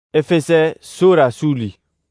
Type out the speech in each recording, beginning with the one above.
Efese Sura Suli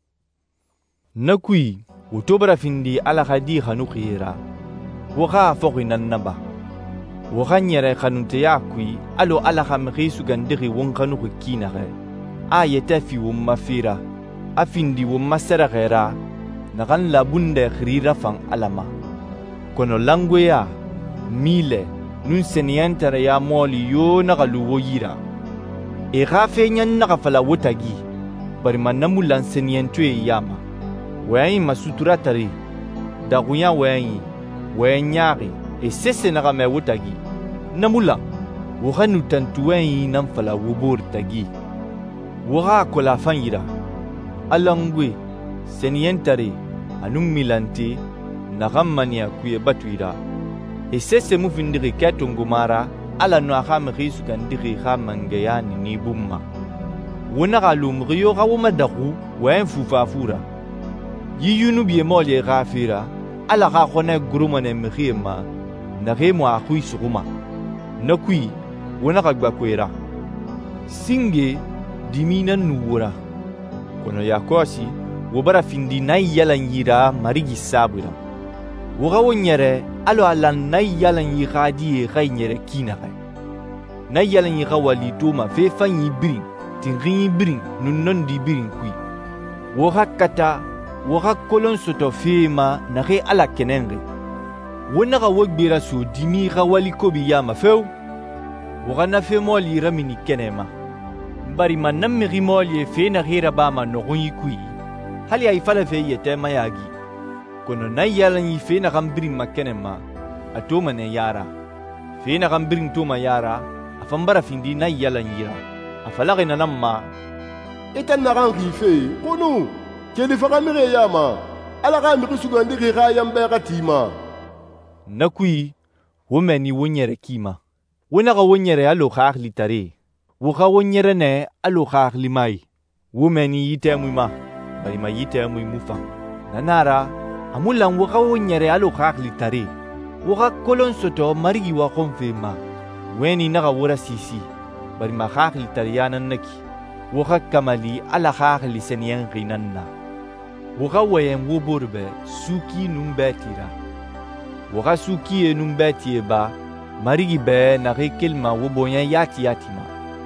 Nakui utobra findi ala khadi khanu khira waga foginan naba waga nyere khanunte yakui alo ala khamghisu gandiri won khanu khina ge ayeta fi won mafira afindi won masara ghera nagan labunde khira fan alama kono langweya mile nun seniantara ya moli yo nagalu woyira e gafe nyan naga fala wotagi bari manamulan seniantwe yama wayi masutura tari da gunya wayi wanyari e sese naga me wotagi namula woganu tantuwayi nan fala wobor tagi woga kola fanyira alangwe seniantare anum milante nagamania kuye batuira e sese mufindiri ketungumara ala no kham khisu gandiri khamangeyani ni bumma wona galum riyo gawuma dagu wa enfufafura yiyunu biye molye gafira ala ga khone grumane mkhima na gemo akhui suguma nakui wona gagba kwera singe dimina nuwura kono yakosi wobara findi nay yalan yira marigi sabira woga wonyere alo alan nay yalan yi khadi khaynyere kinaga nay yalan yi khawali tuma fe fanyi birin tingi birin nunnon di birin kui woga kata woga kolon soto fema na ge ala kenenge wona ga wogbira so dimi khawali ko biyama few woga na fe moli ramini kenema bari manam mi moli fe na gira ba ma no gunyi kui hali ay fala fe yete mayagi kono nay yalan yi fe na gambirin makenema atoma ne yara fe na gambirin toma yara afambara findi nay yalan yira afalaga na namma etan na rangi fe kono kedi faga mire yama ala ga mi sugandi ga yamba ga tima nakui womeni wonyere kima wona ga wonyere alo khagli tare wo ga wonyere ne alo khagli mai womeni yitemu ma bari ma yitemu mufa nanara amulan woga wonyere alo khagli tare woga kolon soto marigi wa konfema weni naga wora sisi bari ma khagli tare yanan naki woga kamali ala khagli seniyan ginanna woga wayen woborbe suki numbetira woga suki numbetiye ba marigi be na kelma wobonya yatima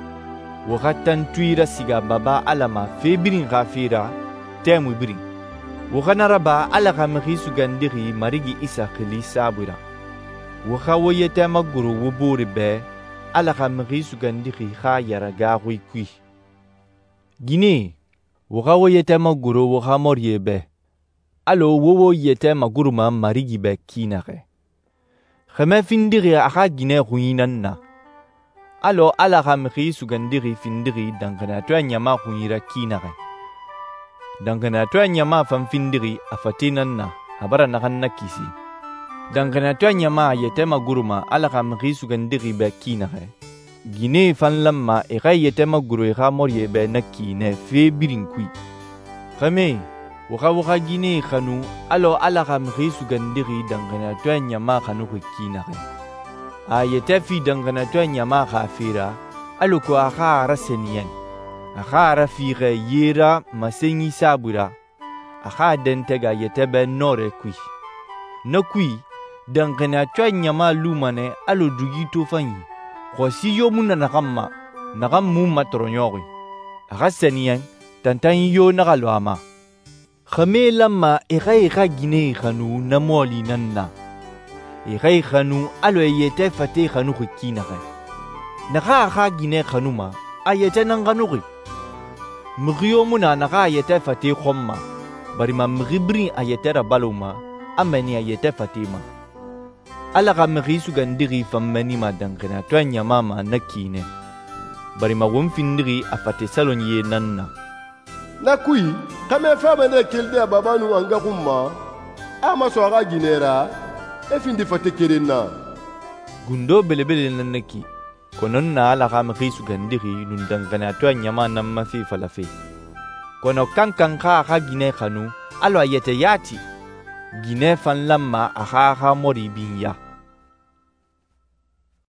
woga tantuira siga baba alama febirin gafira temu birin wogana raba ala khamghisu gandiri marigi isa khili sabira woga woyete maguru wobori be ala khamghisu gandiri kha yaraga kui gine woga woyete maguru woga morye be alo wowo yete maguru ma marigi be kinare khama findiri akha gine khuinanna alo ala khamghisu gandiri findiri dangana to nyama khuira kinare dangana to nyama fanfindiri afatinanna habara naganna kisi dangana to nyama yetema guruma ala khamghisu gandiri be kinahe gine fanlamma e gayetema guru e khamorye be nakine fe birinkui khame waga gine khanu alo ala khamghisu gandiri dangana to nyama khanu kinahe ayete fi dangana to nyama khafira alo ko akha raseniyan akha figa yera masenyi sabura akha dentega yetebe nore kui nakui dangana twa nyama lumane alo dugi to fanyi khosi yo munna nagam mu matronyogi akha seniyan tantan yo nagalwama khame lamma e gine khanu namoli nanna e khanu alo yete fate khanu khina naga gine khanuma ayete nanganugi mriyo muna naga ayete fati khomma bari ma mribri ayete rabaluma amani ayete fatima ala ga mrisu gandiri fammani ma dangana to nyama ma nakine bari ma won findiri afate salonye nanna nakui kame fama ne kelde babanu anga kumma ama so aga ginera e findi fate kerenna gundo belebele nannaki konon na ala ga mrisu gandiri nun dangana to nyama nan mafi falafe kono kankan ka gine khanu alo ayete yati gine fan lamma aha mori binya